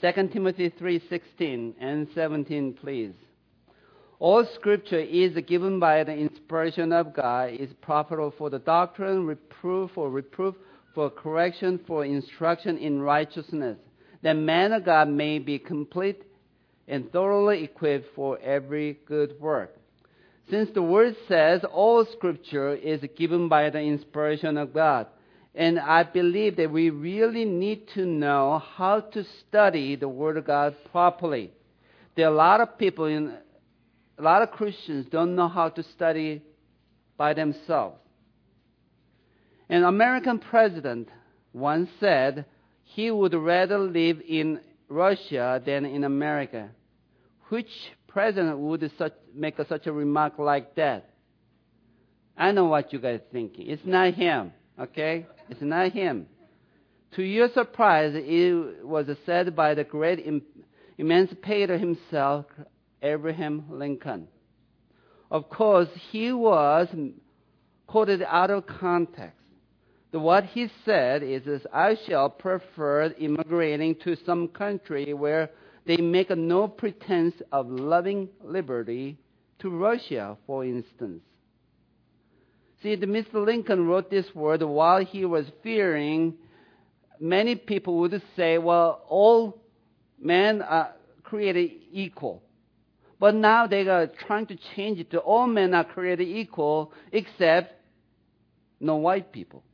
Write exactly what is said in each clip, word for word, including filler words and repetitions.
Second Timothy three sixteen and seventeen, please. All Scripture is given by the inspiration of God, is profitable for the doctrine, reproof, for reproof, for correction, for instruction in righteousness, that man of God may be complete and thoroughly equipped for every good work. Since the word says all Scripture is given by the inspiration of God, and I believe that we really need to know how to study the Word of God properly. There are a lot of people, in, a lot of Christians don't know how to study by themselves. An American president once said he would rather live in Russia than in America. Which president would such, make a, such a remark like that? I know what you guys are thinking. It's not him, okay? It's not him. To your surprise, it was said by the great em- emancipator himself, Abraham Lincoln. Of course, he was quoted out of context. The, what he said is, is, I shall prefer immigrating to some country where they make no pretense of loving liberty, to Russia, for instance. See, the Mister Lincoln wrote this word while he was fearing many people would say, well, all men are created equal. But now they are trying to change it to all men are created equal except no white people.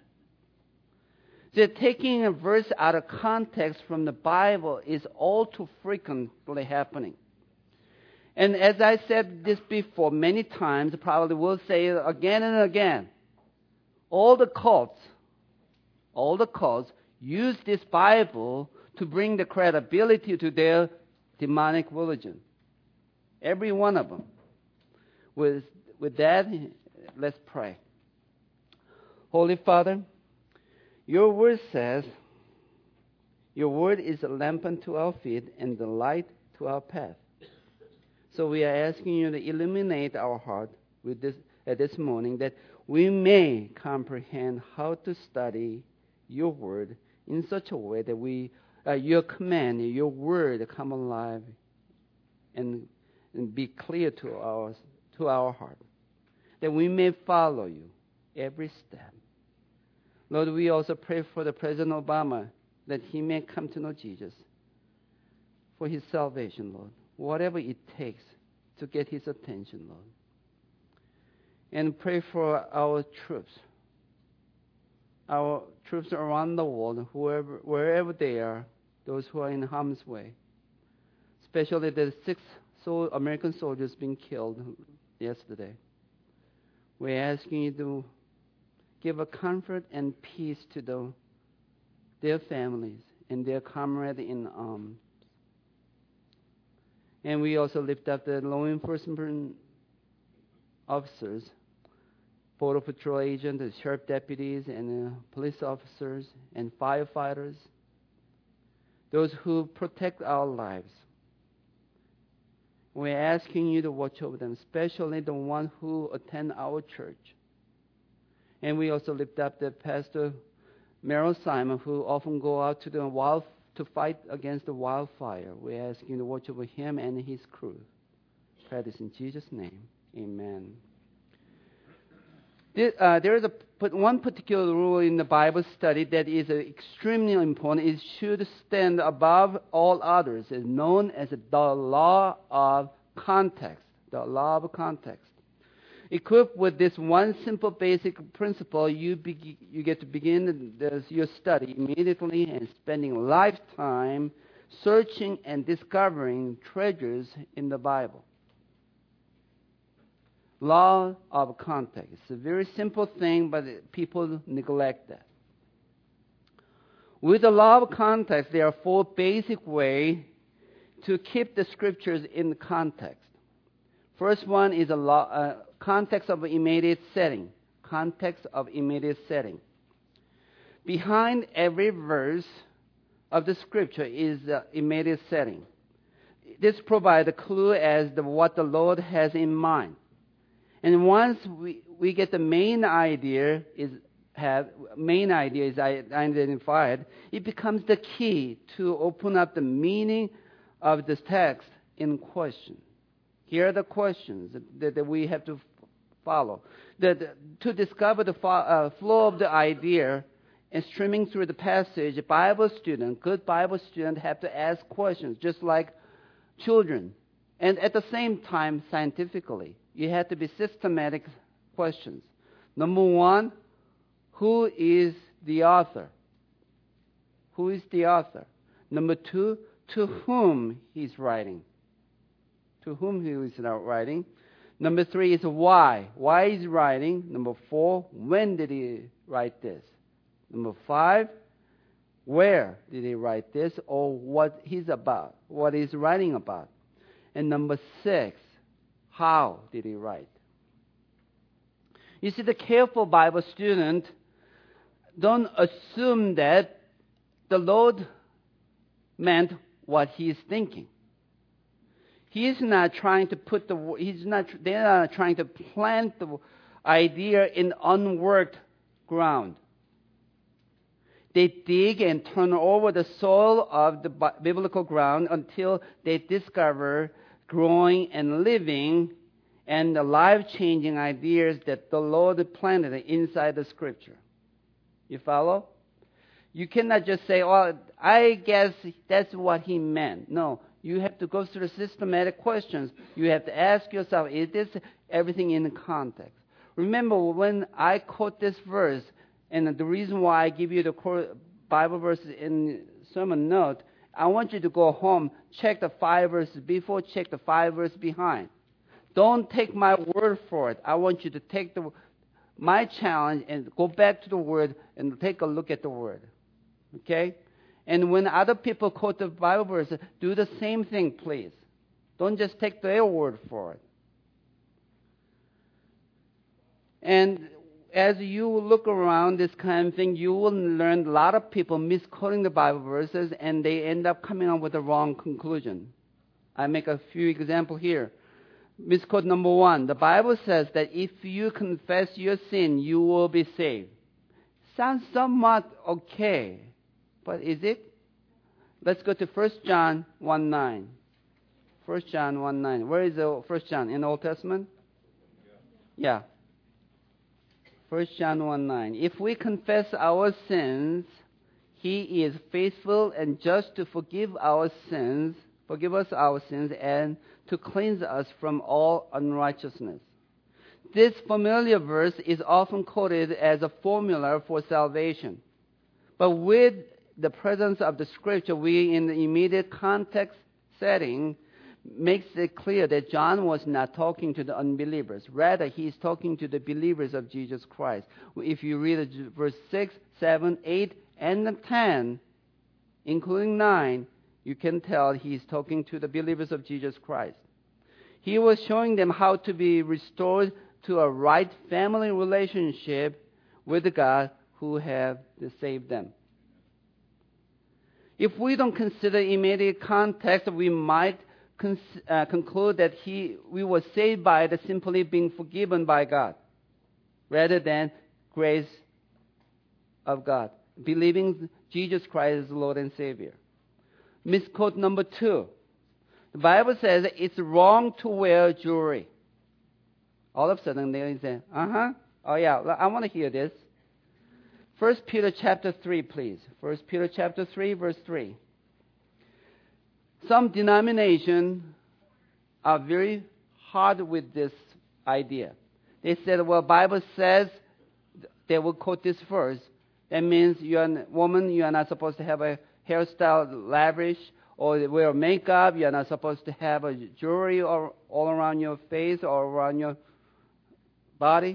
So taking a verse out of context from the Bible is all too frequently happening. And as I said this before many times, probably will say it again and again, all the cults, all the cults use this Bible to bring the credibility to their demonic religion. Every one of them. With, with that, let's pray. Holy Father, your word says, your word is a lamp unto our feet and the light to our path. So we are asking you to illuminate our heart with this at this morning, that we may comprehend how to study your word in such a way that we, uh, your command, your word come alive and, and be clear to our, to our heart, that we may follow you every step. Lord, we also pray for the President Obama, that he may come to know Jesus for his salvation, Lord. Whatever it takes to get his attention, Lord. And pray for our troops, our troops around the world, whoever, wherever they are, those who are in harm's way. Especially the six so American soldiers being killed yesterday. We're asking you to give a comfort and peace to the, their families and their comrades in arms. And we also lift up the law enforcement officers, Border Patrol agents, the sheriff deputies, and uh, police officers, and firefighters, those who protect our lives. We're asking you to watch over them, especially the ones who attend our church. And we also lift up the Pastor Merrill Simon, who often go out to the wild to fight against the wildfire. We're asking you to watch over him and his crew. Pray this in Jesus' name. Amen. There, uh, there is a, one particular rule in the Bible study that is uh, extremely important. It should stand above all others. It's known as the law of context. The law of context. Equipped with this one simple basic principle, you, be, you get to begin the, your study immediately and spending lifetime searching and discovering treasures in the Bible. Law of context. It's a very simple thing, but people neglect that. With the law of context, there are four basic ways to keep the scriptures in context. First one is a law, uh, context of immediate setting. Context of immediate setting. Behind every verse of the scripture is the immediate setting. This provides a clue as to what the Lord has in mind. And once we, we get the main idea, is have, main idea is identified, it becomes the key to open up the meaning of this text in question. Here are the questions that, that we have to follow. That, to discover the fo- uh, flow of the idea and streaming through the passage, a Bible student, good Bible student, have to ask questions, just like children. And at the same time, scientifically, you have to be systematic questions. Number one, who is the author? Who is the author? Number two, to whom he's writing? To whom he is writing? Number three is why. Why is he writing? Number four, when did he write this? Number five, where did he write this, or what he's about, what he's writing about? And number six, how did he write? You see, the careful Bible student don't assume that the Lord meant what he's thinking. He is not trying to put the, he's not, they're not trying to plant the idea in unworked ground. They dig and turn over the soil of the biblical ground until they discover growing and living and the life-changing ideas that the Lord planted inside the Scripture. You follow? You cannot just say, oh, I guess that's what he meant. No, you have to go through systematic questions. You have to ask yourself, is this everything in context? Remember, when I quote this verse, and the reason why I give you the Bible verses in sermon note, I want you to go home, check the five verses before, check the five verses behind. Don't take my word for it. I want you to take the my challenge and go back to the Word and take a look at the Word. Okay? And when other people quote the Bible verse, do the same thing, please. Don't just take their word for it. And as you look around this kind of thing, you will learn a lot of people misquoting the Bible verses, and they end up coming up with the wrong conclusion. I make a few examples here. Misquote number one, the Bible says that if you confess your sin, you will be saved. Sounds somewhat okay, but is it? Let's go to First John one nine. First John one nine. Where is the First John? In the Old Testament? Yeah. First John one nine. If we confess our sins, He is faithful and just to forgive our sins, forgive us our sins, and to cleanse us from all unrighteousness. This familiar verse is often quoted as a formula for salvation. But with the presence of the Scripture, we, in the immediate context setting, makes it clear that John was not talking to the unbelievers. Rather, he's talking to the believers of Jesus Christ. If you read verse six, seven, eight, and ten, including nine, you can tell he's talking to the believers of Jesus Christ. He was showing them how to be restored to a right family relationship with the God who have saved them. If we don't consider immediate context, we might con- uh, conclude that he, we were saved by the simply being forgiven by God, rather than grace of God, believing Jesus Christ as Lord and Savior. Misquote number two. The Bible says it's wrong to wear jewelry. All of a sudden they say, uh-huh, oh yeah, I want to hear this. First Peter chapter three, please. First Peter chapter three, verse three. Some denominations are very hard with this idea. They said, well, Bible says, they will quote this verse. That means you're a woman, you are not supposed to have a hairstyle lavish, or wear makeup. You're not supposed to have a jewelry all, all around your face or around your body.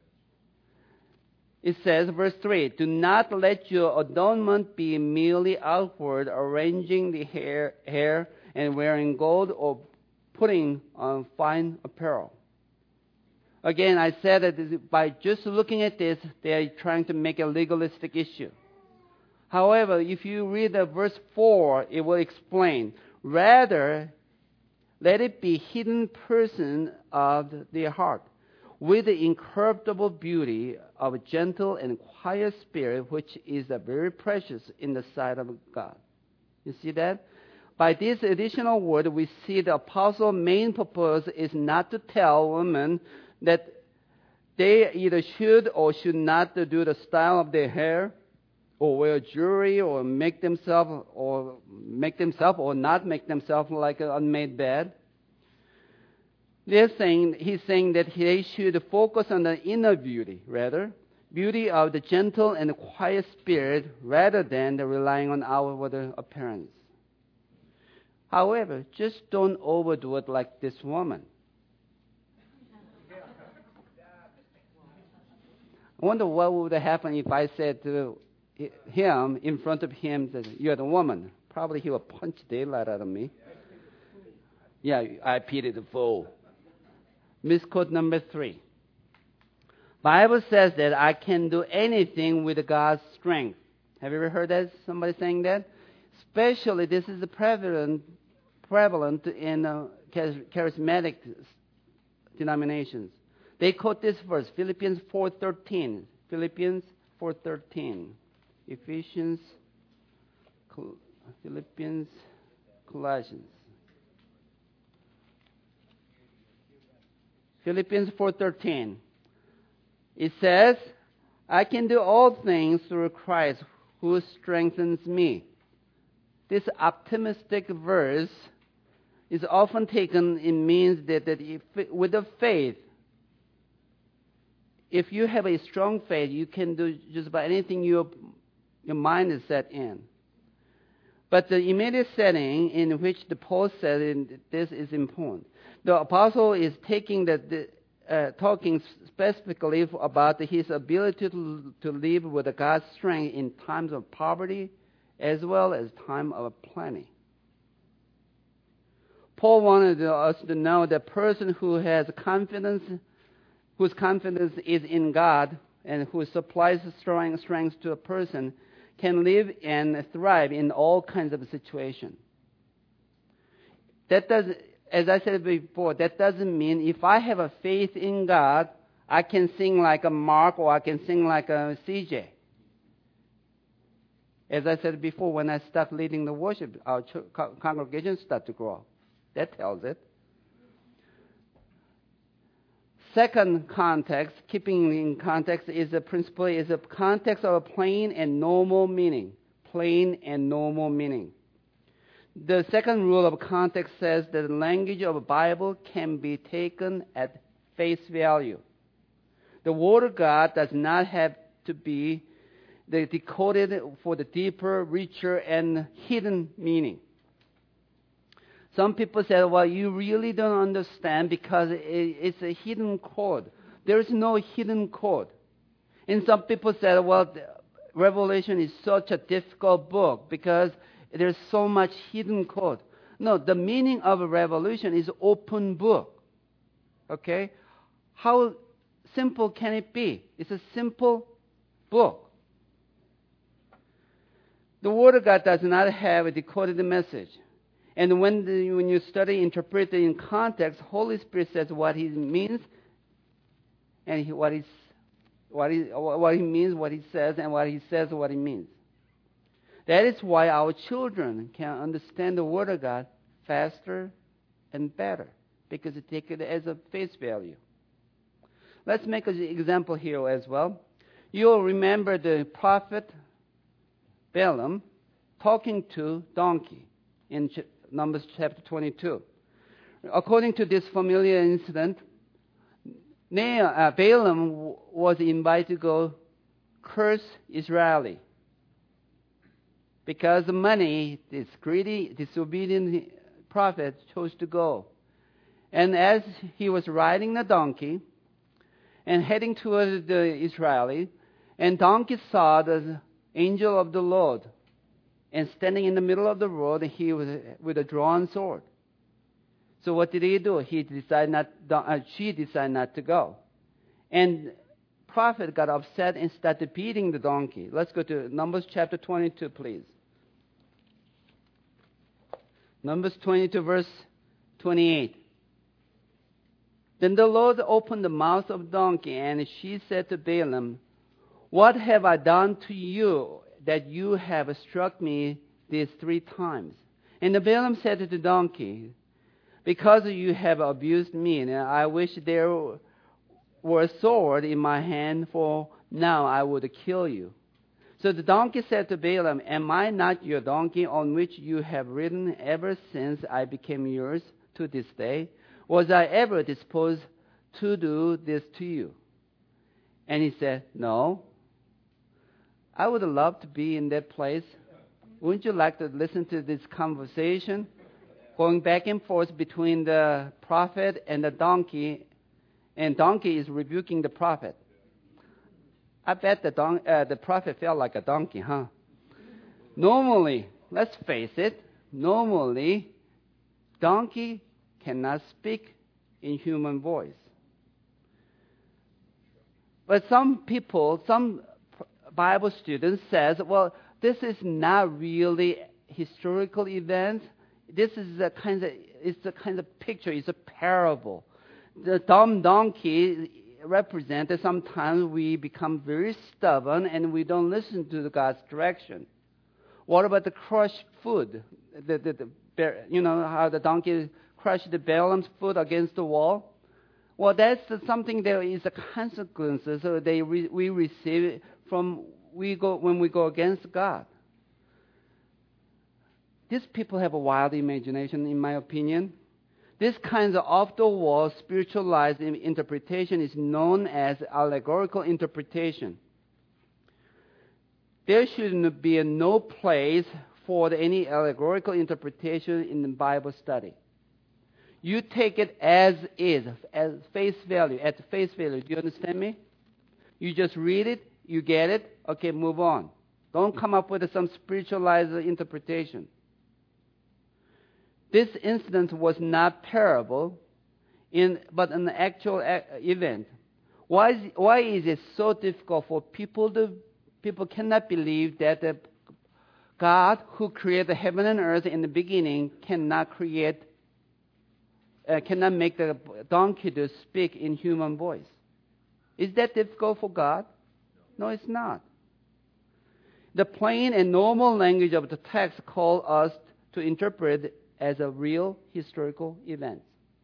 It says, verse three, do not let your adornment be merely outward, arranging the hair, hair and wearing gold or putting on fine apparel. Again, I said that by just looking at this, they are trying to make a legalistic issue. However, if you read the verse four, it will explain. Rather, let it be hidden person of the heart, with the incorruptible beauty of a gentle and quiet spirit, which is uh, very precious in the sight of God. You see that? By this additional word, we see the apostle's main purpose is not to tell women that they either should or should not do the style of their hair, or wear jewelry, or make themselves, or make themselves, or not make themselves like an unmade bed. They're saying, he's saying that they should focus on the inner beauty, rather, beauty of the gentle and quiet spirit, rather than the relying on outward appearance. However, just don't overdo it like this woman. I wonder what would happen if I said to him, in front of him, that you're the woman. Probably he would punch the daylight out of me. Yeah, I pity the fool. Misquote number three. Bible says that I can do anything with God's strength. Have you ever heard that? Somebody saying that? Especially, this is prevalent, prevalent in uh, charismatic denominations. They quote this verse, Philippians four thirteen. Philippians four thirteen. Ephesians, Col- Philippians, Colossians. Philippians four thirteen. It says, I can do all things through Christ who strengthens me. This optimistic verse is often taken, it means that, that if, with the faith, if you have a strong faith, you can do just about anything your, your mind is set in. But the immediate setting in which the Paul said in, this is important. The apostle is taking the, the uh, talking specifically about his ability to, to live with God's strength in times of poverty as well as time of plenty. Paul wanted us to know that a person who has confidence, whose confidence is in God, and who supplies strong strength to a person, can live and thrive in all kinds of situations. That does, as I said before, that doesn't mean if I have a faith in God, I can sing like a Mark or I can sing like a C J. As I said before, when I start leading the worship, our congregation start to grow. That tells it. Second context, keeping in context, is a principle, is a context of a plain and normal meaning. Plain and normal meaning. The second rule of context says that the language of the Bible can be taken at face value. The Word of God does not have to be decoded for the deeper, richer, and hidden meaning. Some people say, well, you really don't understand because it's a hidden code. There is no hidden code. And some people say, well, Revelation is such a difficult book because there's so much hidden code. No, the meaning of Revelation is open book. Okay? How simple can it be? It's a simple book. The Word of God does not have a decoded message. And when, the, when you study, interpret it in context, Holy Spirit says what He means, and he, what, he's, what, he, what He means, what He says, and what He says, what He means. That is why our children can understand the Word of God faster and better, because they take it as a face value. Let's make an example here as well. You'll remember the prophet Balaam talking to donkey in Numbers chapter twenty-two. According to this familiar incident, Balaam was invited to go curse Israeli because the money, this greedy, disobedient prophet chose to go. And as he was riding the donkey and heading towards the Israeli, and donkey saw the angel of the Lord, and standing in the middle of the road, he was with a drawn sword. So what did he do? He decided not. Uh, she decided not to go, and prophet got upset and started beating the donkey. Let's go to Numbers chapter twenty-two, please. Numbers twenty-two, verse twenty-eight. Then the Lord opened the mouth of the donkey, and she said to Balaam, What have I done to you that you have struck me these three times? And the Balaam said to the donkey, because you have abused me, and I wish there were a sword in my hand, for now I would kill you. So the donkey said to Balaam, am I not your donkey on which you have ridden ever since I became yours to this day? Was I ever disposed to do this to you? And he said, no. I would love to be in that place. Wouldn't you like to listen to this conversation going back and forth between the prophet and the donkey? And donkey is rebuking the prophet. I bet the, don- uh, the prophet felt like a donkey, huh? Normally, let's face it, normally, donkey cannot speak in human voice. But some people, some Bible students says, well, this is not really historical event. This is a kind of, it's a kind of picture, it's a parable. The dumb donkey represents that sometimes we become very stubborn and we don't listen to God's direction. What about the crushed food? The, the, the, you know how the donkey crushed the Balaam's foot against the wall? Well, that's something that is a consequence. So they re, we receive from we go when we go against God. These people have a wild imagination, in my opinion. This kind of off-the-wall spiritualized interpretation is known as allegorical interpretation. There should be no place for any allegorical interpretation in the Bible study. You take it as is, as face value, at face value. Do you understand me? You just read it, you get it, okay, move on. Don't come up with some spiritualized interpretation. This incident was not parable, in, but an actual event. Why is, why is it so difficult for people to, people cannot believe that the God who created heaven and earth in the beginning cannot create, uh, cannot make the donkey to speak in human voice? Is that difficult for God? No, it's not. The plain and normal language of the text calls us to interpret as a real historical event.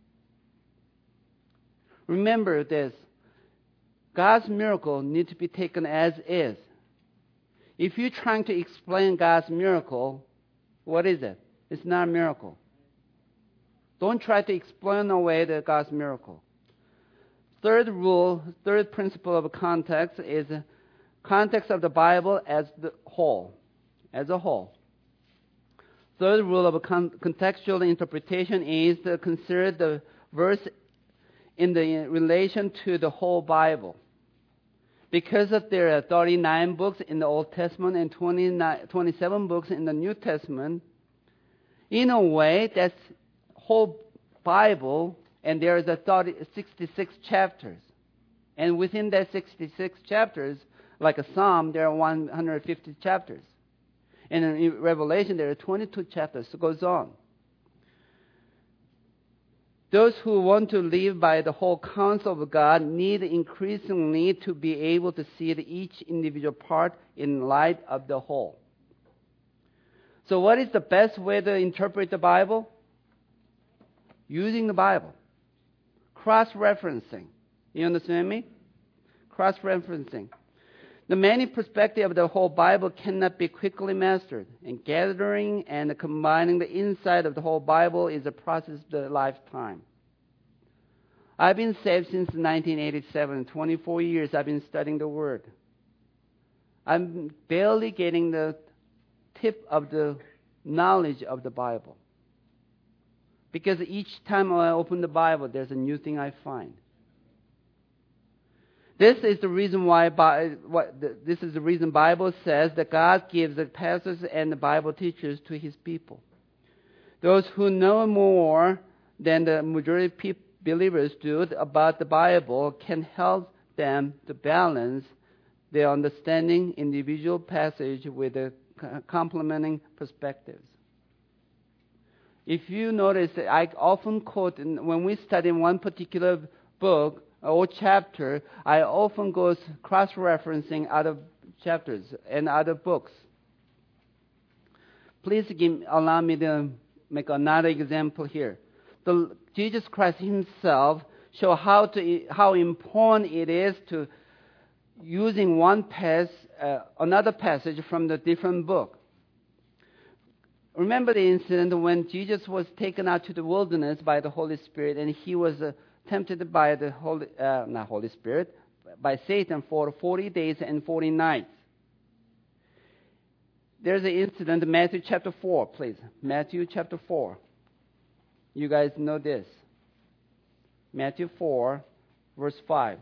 Remember this. God's miracle needs to be taken as is. If you're trying to explain God's miracle, what is it? It's not a miracle. Don't try to explain away the God's miracle. Third rule, third principle of context is context of the Bible as the whole, as a whole. Third rule of con- contextual interpretation is to consider the verse in the relation to the whole Bible. Because of there are thirty-nine books in the Old Testament and twenty-nine, twenty-seven books in the New Testament, in a way, that's whole Bible, and there is a thirty, sixty-six chapters. And within that sixty-six chapters, like a Psalm, there are one hundred fifty chapters. And in Revelation, there are twenty-two chapters. So it goes on. Those who want to live by the whole counsel of God need increasingly to be able to see each individual part in light of the whole. So what is the best way to interpret the Bible? Using the Bible. Cross-referencing. You understand me? Cross-referencing. The many perspectives of the whole Bible cannot be quickly mastered, and gathering and combining the insight of the whole Bible is a process of a lifetime. I've been saved since nineteen eighty-seven. twenty-four years I've been studying the Word. I'm barely getting the tip of the knowledge of the Bible. Because each time I open the Bible, there's a new thing I find. This is the reason why, this is the reason Bible says that God gives the pastors and the Bible teachers to His people. Those who know more than the majority of people, believers do about the Bible can help them to balance their understanding individual passage with the complementing perspectives. If you notice, I often quote, when we study one particular book, or chapter, I often go cross-referencing other chapters and other books. Please give, allow me to make another example here. The, Jesus Christ himself show how to how important it is to using one pass, uh, another passage from the different book. Remember the incident when Jesus was taken out to the wilderness by the Holy Spirit, and he was uh, tempted by the Holy, uh, not Holy Spirit, by Satan for forty days and forty nights. There's an incident, Matthew chapter four, please. Matthew chapter four. You guys know this. Matthew four, verse five.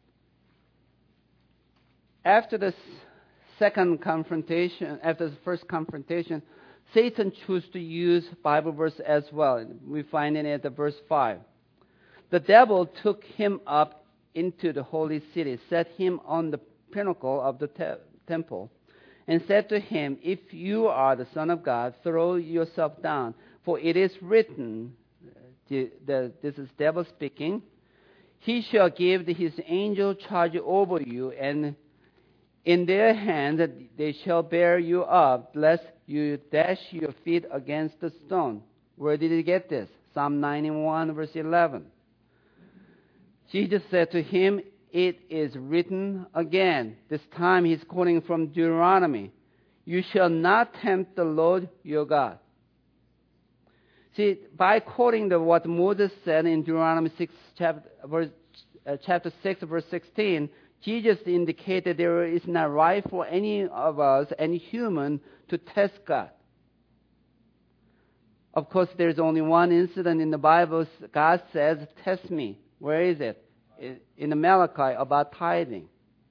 After the second confrontation, after the first confrontation, Satan chose to use Bible verse as well. We find it at the verse five. The devil took him up into the holy city, set him on the pinnacle of the te- temple, and said to him, "If you are the Son of God, throw yourself down, for it is written," the, the, this is devil speaking, "He shall give his angel charge over you, and in their hands they shall bear you up, lest you dash your feet against the stone." Where did he get this? Psalm ninety-one, verse eleven. Jesus said to him, "It is written again." This time he's quoting from Deuteronomy. "You shall not tempt the Lord your God." See, by quoting the, what Moses said in Deuteronomy six, chapter, verse, uh, chapter six, verse sixteen, Jesus indicated there is not right for any of us, any human, to test God. Of course, there's only one incident in the Bible. God says, "Test me." Where is it? In the Malachi, about tithing.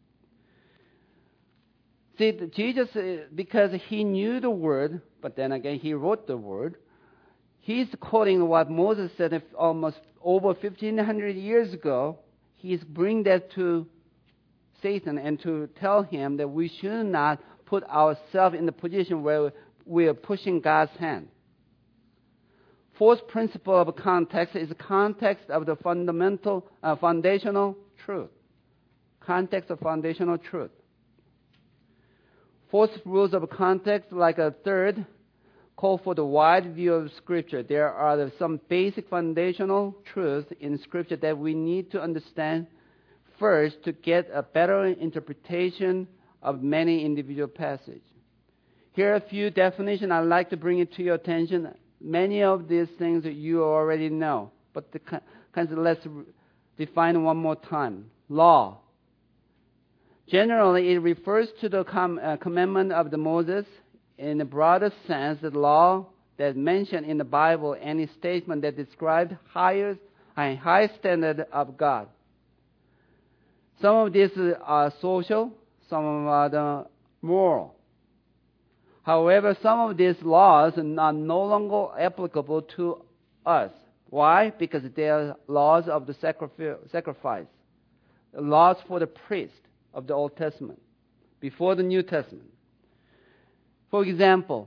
See, Jesus, because he knew the word, but then again, he wrote the word, he's quoting what Moses said almost over fifteen hundred years ago. He's bringing that to Satan and to tell him that we should not put ourselves in the position where we are pushing God's hand. Fourth principle of context is the context of the fundamental, uh, foundational truth. Context of foundational truth. Fourth rules of context, like a third, call for the wide view of Scripture. There are some basic foundational truths in Scripture that we need to understand first to get a better interpretation of many individual passages. Here are a few definitions. I'd like to bring it to your attention. Many of these things that you already know, but the kinds of let's define one more time. Law. Generally, it refers to the com- uh, commandment of the Moses. In the broader sense, the law that mentioned in the Bible, any statement that describes higher, a high standard of God. Some of these are social, some of them are the moral. However, some of these laws are no longer applicable to us. Why? Because they are laws of the sacrifice, laws for the priest of the Old Testament, before the New Testament. For example,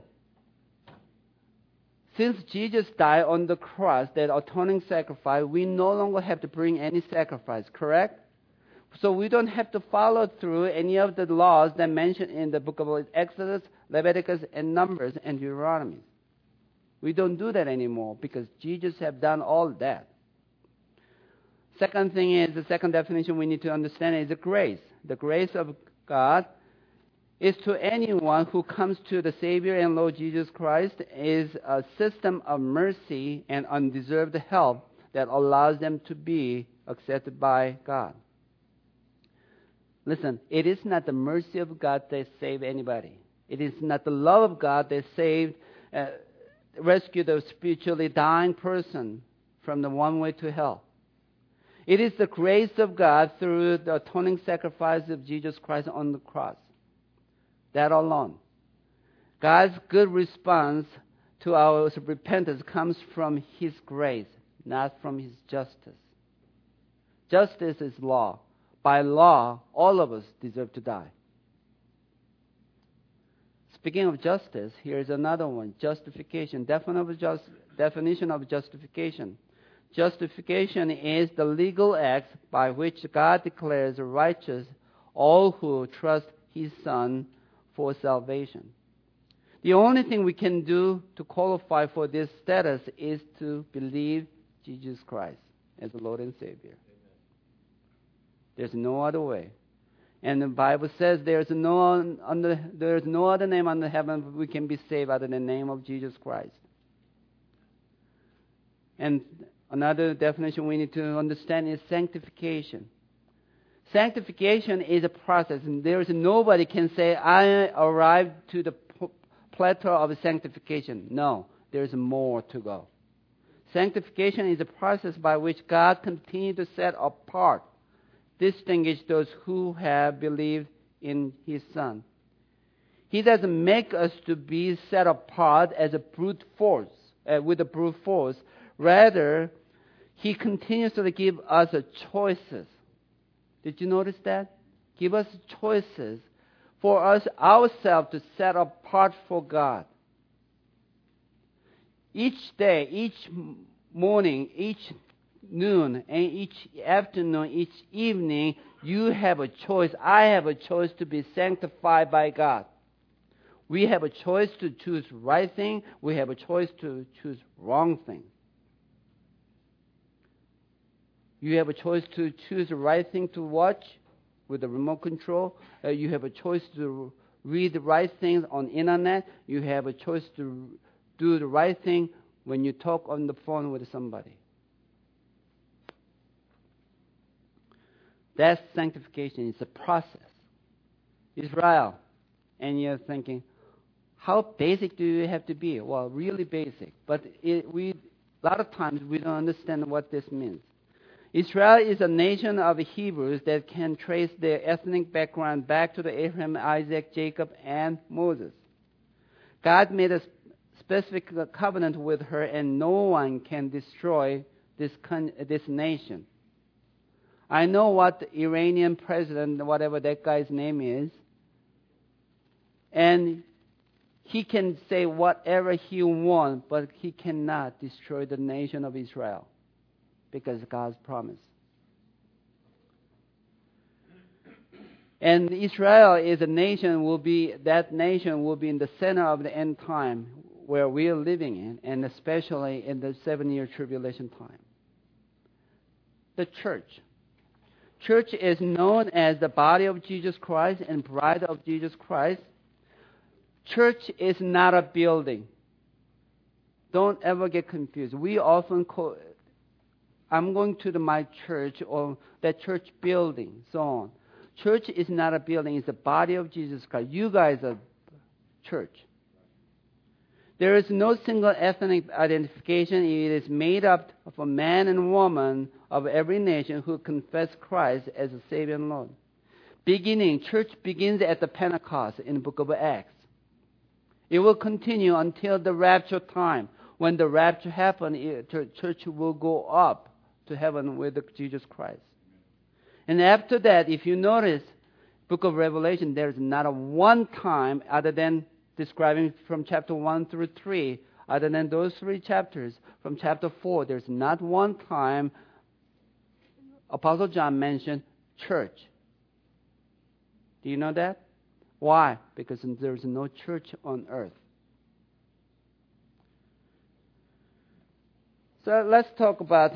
since Jesus died on the cross, that atoning sacrifice, we no longer have to bring any sacrifice, correct? So we don't have to follow through any of the laws that mentioned in the book of Exodus, Leviticus, and Numbers, and Deuteronomy. We don't do that anymore because Jesus has done all that. Second thing is, the second definition we need to understand is the grace. The grace of God is to anyone who comes to the Savior and Lord Jesus Christ is a system of mercy and undeserved help that allows them to be accepted by God. Listen, it is not the mercy of God that saved anybody. It is not the love of God that saved, uh, rescued a spiritually dying person from the one way to hell. It is the grace of God through the atoning sacrifice of Jesus Christ on the cross. That alone. God's good response to our repentance comes from His grace, not from His justice. Justice is law. By law, all of us deserve to die. Speaking of justice, here's another one. Justification. Definition of, just, definition of justification. Justification is the legal act by which God declares righteous all who trust His Son for salvation. The only thing we can do to qualify for this status is to believe Jesus Christ as the Lord and Savior. There's no other way. And the Bible says there's no under, there's no other name under heaven we can be saved other than the name of Jesus Christ. And another definition we need to understand is sanctification. Sanctification is a process, and there is nobody can say, I arrived to the plateau of sanctification. No, there's more to go. Sanctification is a process by which God continues to set apart, distinguish those who have believed in His Son. He doesn't make us to be set apart as a brute force, uh, with a brute force. Rather, He continuously gives us a choices. Did you notice that? Give us choices for us ourselves to set apart for God. Each day, each morning, each noon, and each afternoon, each evening, you have a choice. I have a choice to be sanctified by God. We have a choice to choose right thing. We have a choice to choose wrong thing. You have a choice to choose the right thing to watch with the remote control. Uh, you have a choice to read the right things on internet. You have a choice to do the right thing when you talk on the phone with somebody. That's sanctification. It's a process. Israel. And you're thinking, how basic do you have to be? Well, really basic. But it, we, a lot of times we don't understand what this means. Israel is a nation of Hebrews that can trace their ethnic background back to the Abraham, Isaac, Jacob, and Moses. God made a specific covenant with her, and no one can destroy this con- this nation. I know what the Iranian president, whatever that guy's name is, and he can say whatever he wants, but he cannot destroy the nation of Israel. Because God's promise. And Israel is a nation, will be, that nation will be in the center of the end time where we are living in, and especially in the seven-year tribulation time. The church. Church is known as the body of Jesus Christ and bride of Jesus Christ. Church is not a building. Don't ever get confused. We often call I'm going to the, my church or that church building, so on. Church is not a building. It's the body of Jesus Christ. You guys are church. There is no single ethnic identification. It is made up of a man and woman of every nation who confess Christ as a Savior and Lord. Beginning, church begins at the Pentecost in the book of Acts. It will continue until the rapture time. When the rapture happens, church will go up to heaven with Jesus Christ. And after that, if you notice, book of Revelation, there is not a one time, other than describing from chapter one through three, other than those three chapters, from chapter four, there's not one time Apostle John mentioned church. Do you know that? Why? Because there's no church on earth. So let's talk about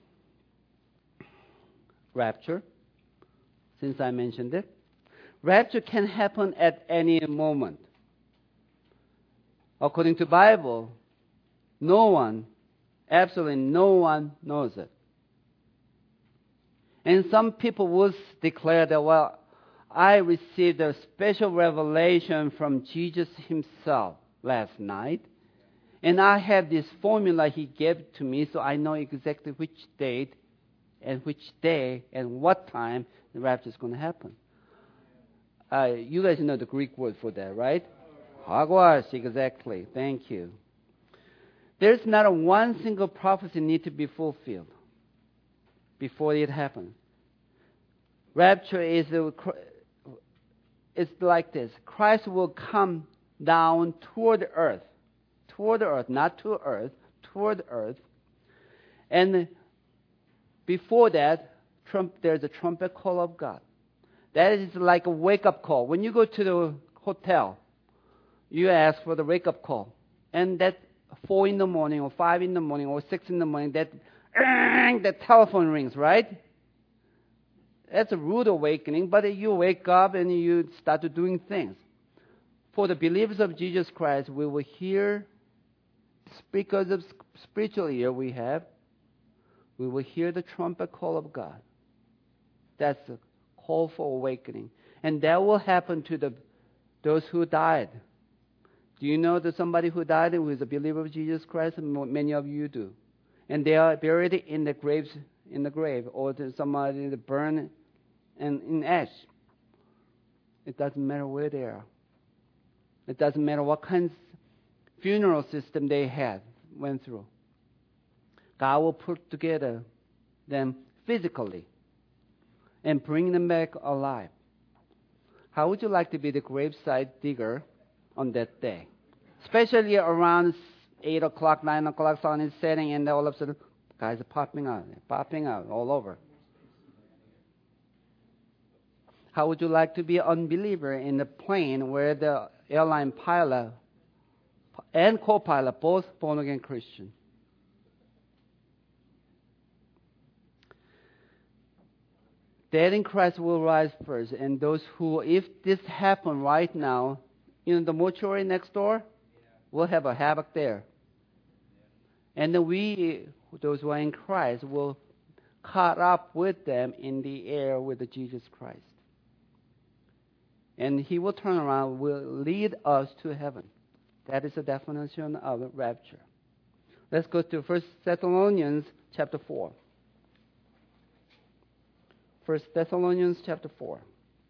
rapture, since I mentioned it. Rapture can happen at any moment. According to the Bible, no one, absolutely no one knows it. And some people will declare that, well, I received a special revelation from Jesus Himself last night. And I have this formula He gave to me, so I know exactly which date and which day and what time the rapture is going to happen. Uh, you guys know the Greek word for that, right? Hogwash, exactly. Thank you. There's not a one single prophecy need to be fulfilled before it happens. Rapture is a, it's like this. Christ will come down toward the earth. Toward the earth, not to earth, toward the earth. And before that, trump, there's a trumpet call of God. That is like a wake-up call. When you go to the hotel, you ask for the wake-up call. And that four in the morning or five in the morning or six in the morning, that, that telephone rings, right? That's a rude awakening, but you wake up and you start doing things. For the believers of Jesus Christ, we will hear, because of spiritual ear we have, we will hear the trumpet call of God. That's the call for awakening. And that will happen to the those who died. Do you know that somebody who died who is a believer of Jesus Christ? Many of you do. And they are buried in the graves, in the grave, or somebody burned and in ash. It doesn't matter where they are. It doesn't matter what kind of funeral system they had, went through. God will put together them physically and bring them back alive. How would you like to be the graveside digger on that day? Especially around eight o'clock, nine o'clock, sun is setting, and all of a sudden, guys are popping out, popping out all over. How would you like to be an unbeliever in the plane where the airline pilot and co-pilot, both born-again Christian? Dead in Christ will rise first, and those who, if this happened right now, in the mortuary next door, will have a havoc there. And then we, those who are in Christ, will caught up with them in the air with the Jesus Christ. And He will turn around, will lead us to heaven. That is the definition of rapture. Let's go to First Thessalonians chapter four. First Thessalonians chapter four.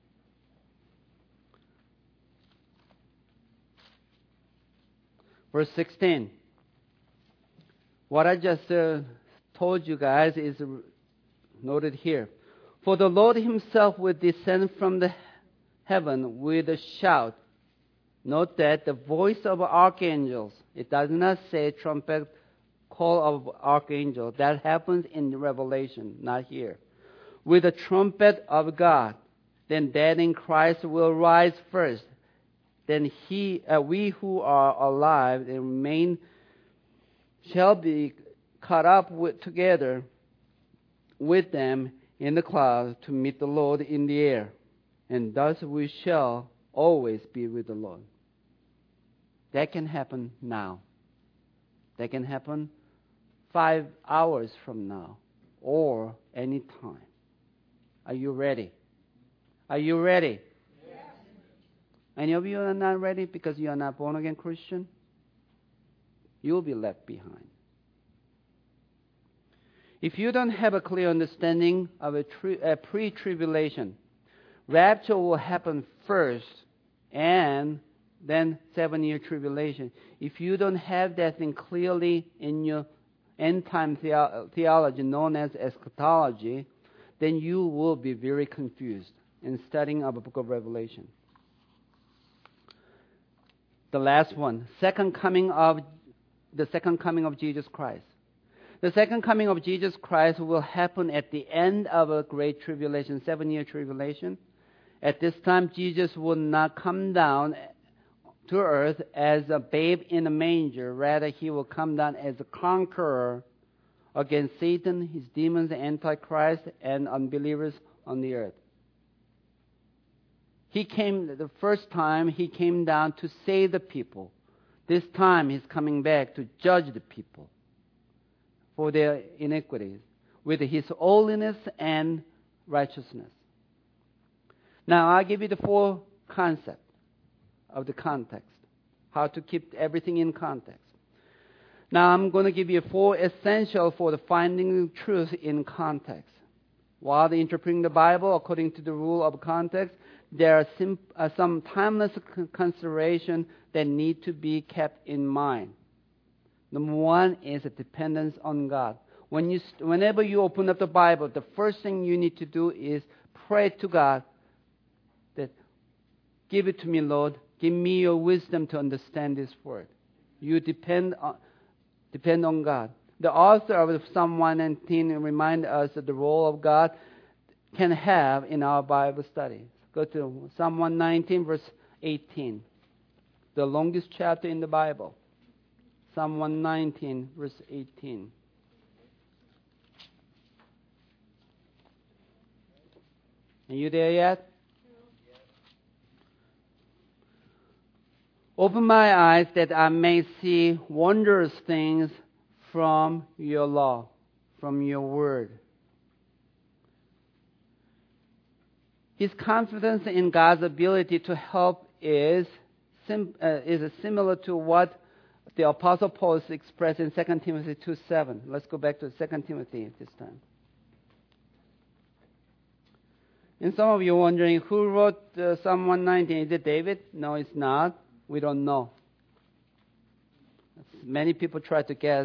Verse sixteen. What I just uh, told you guys is noted here. For the Lord Himself will descend from the heaven with a shout. Note that the voice of archangels. It does not say trumpet call of archangel. That happens in Revelation, not here. With the trumpet of God, then dead in Christ will rise first. Then he, uh, we who are alive and remain shall be caught up with, together with them in the clouds to meet the Lord in the air. And thus we shall always be with the Lord. That can happen now. That can happen five hours from now or any time. Are you ready? Are you ready? Yes. Any of you are not ready because you are not born again Christian? You will be left behind. If you don't have a clear understanding of a, tri- a pre-tribulation, rapture will happen first and then seven-year tribulation. If you don't have that thing clearly in your end-time theo- theology known as eschatology, then you will be very confused in studying of the book of Revelation. The last one, second coming of the second coming of Jesus Christ. The second coming of Jesus Christ will happen at the end of a great tribulation, seven-year tribulation. At this time, Jesus will not come down to earth as a babe in a manger. Rather, He will come down as a conqueror against Satan, his demons, the Antichrist, and unbelievers on the earth. He came, the first time, He came down to save the people. This time, He's coming back to judge the people for their iniquities with His holiness and righteousness. Now, I'll give you the four concepts of the context, how to keep everything in context. Now, I'm going to give you four essential for the finding truth in context. While interpreting the Bible according to the rule of context, there are sim- uh, some timeless considerations that need to be kept in mind. Number one is a dependence on God. When you, st- whenever you open up the Bible, the first thing you need to do is pray to God that, give it to me, Lord. Give me your wisdom to understand this word. You depend on, depend on God. The author of Psalm one nineteen reminds us of the role of God can have in our Bible study. Go to Psalm one nineteen, verse eighteen. The longest chapter in the Bible. Psalm one nineteen, verse eighteen. Are you there yet? Open my eyes that I may see wondrous things from your law, from your word. His confidence in God's ability to help is, sim, uh, is similar to what the Apostle Paul expressed in Second Timothy two seven. Let's go back to Second Timothy this time. And some of you are wondering, who wrote uh, Psalm one nineteen? Is it David? No, it's not. We don't know. Many people try to guess.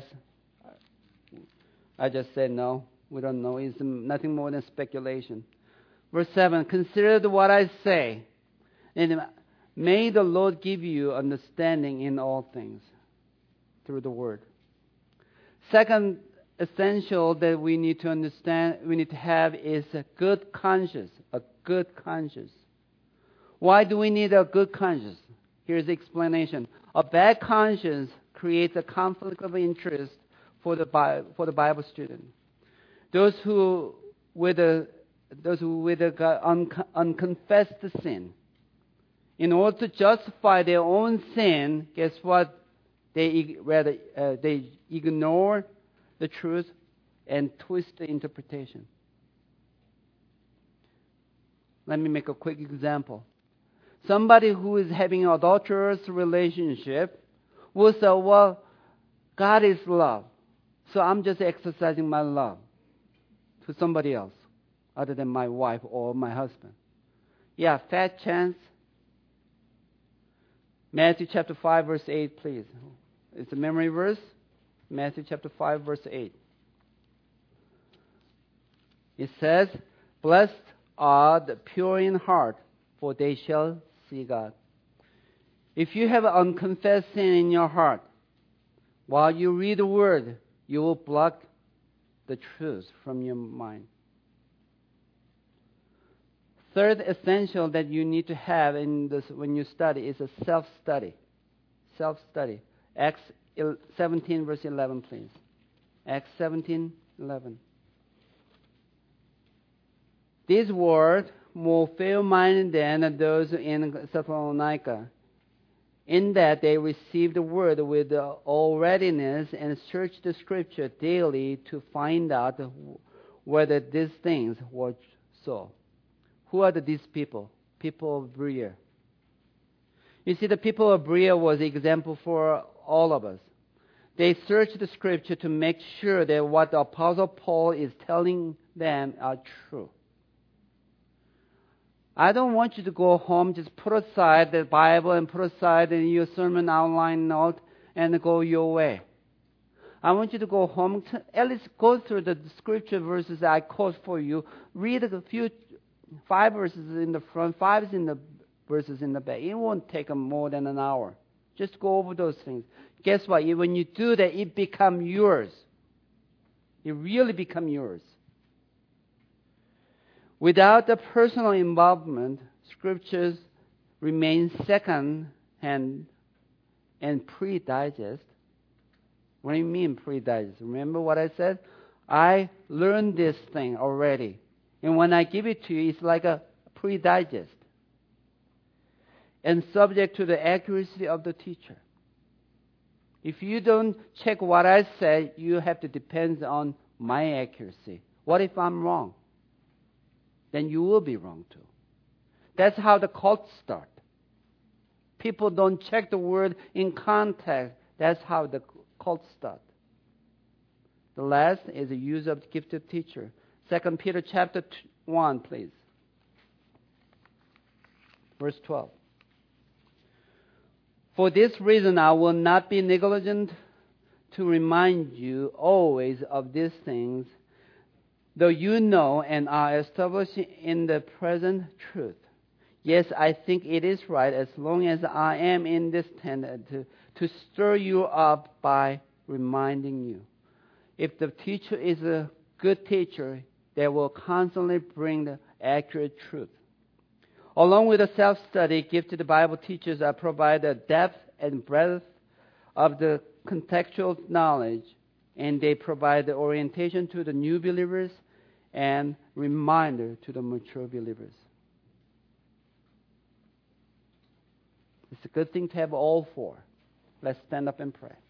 I just said no. We don't know. It's nothing more than speculation. Verse seven, consider what I say, and may the Lord give you understanding in all things through the word. Second essential that we need to understand, we need to have is a good conscience, a good conscience. Why do we need a good conscience? Here's the explanation. A bad conscience creates a conflict of interest for the Bible, for the Bible student. Those who with a those who with a un, unconfessed sin, in order to justify their own sin, guess what? They rather uh, they ignore the truth and twist the interpretation. Let me make a quick example. Somebody who is having an adulterous relationship will say, well, God is love, so I'm just exercising my love to somebody else other than my wife or my husband. Yeah, fat chance. Matthew chapter five, verse eight, please. It's a memory verse. Matthew chapter five, verse eight. It says, blessed are the pure in heart, for they shall see God. If you have unconfessed sin in your heart, while you read the word, you will block the truth from your mind. Third essential that you need to have in this when you study is a self-study. Self-study. Acts seventeen, verse eleven, please. Acts seventeen, eleven. These words more fair-minded than those in Thessalonica, in that they received the word with all readiness and searched the Scripture daily to find out whether these things were so. Who are the, these people? People of Berea. You see, the people of Berea was an example for all of us. They searched the Scripture to make sure that what the Apostle Paul is telling them are true. I don't want you to go home, just put aside the Bible and put aside your sermon outline note and go your way. I want you to go home, to at least go through the scripture verses I quote for you. Read a few, five verses in the front, five in the verses in the back. It won't take more than an hour. Just go over those things. Guess what? When you do that, it becomes yours. It really becomes yours. Without the personal involvement, scriptures remain second-hand and pre-digest. What do you mean pre-digest? Remember what I said? I learned this thing already. And when I give it to you, it's like a pre-digest. And subject to the accuracy of the teacher. If you don't check what I said, you have to depend on my accuracy. What if I'm wrong? Then you will be wrong too. That's how the cults start. People don't check the word in context. That's how the cults start. The last is the use of the gifted teacher. Second Peter chapter one, please. Verse twelve. For this reason I will not be negligent to remind you always of these things, though you know and are established in the present truth. Yes, I think it is right, as long as I am in this tent, to, to stir you up by reminding you. If the teacher is a good teacher, they will constantly bring the accurate truth. Along with the self-study, gifted Bible teachers are provide the depth and breadth of the contextual knowledge, and they provide the orientation to the new believers and reminder to the mature believers. It's a good thing to have all four. Let's stand up and pray.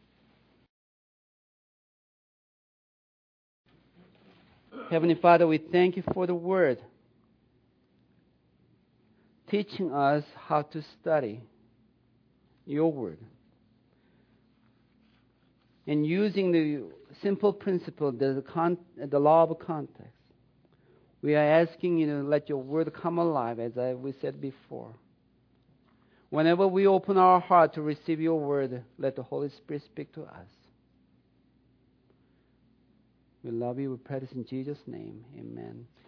Heavenly Father, we thank you for the Word, teaching us how to study your Word. And using the simple principle, the, con- the law of context, we are asking you to let your Word come alive, as I, we said before. Whenever we open our heart to receive your Word, let the Holy Spirit speak to us. We love you. We pray this in Jesus' name. Amen.